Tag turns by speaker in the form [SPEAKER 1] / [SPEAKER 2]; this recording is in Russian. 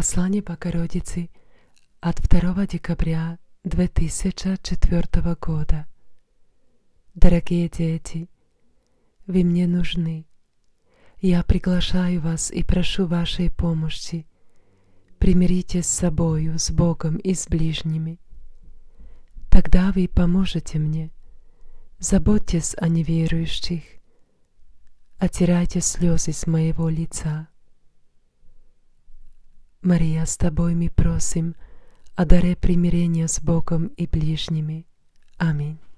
[SPEAKER 1] Послание Богородицы от 2 декабря 2004 года. Дорогие дети, вы мне нужны. Я приглашаю вас и прошу вашей помощи. Примиритесь с собою, с Богом и с ближними. Тогда вы поможете мне. Заботьтесь о неверующих. Оттирайте слезы с моего лица. Мария, с тобой мы просим о даре примирения с Богом и ближними. Аминь.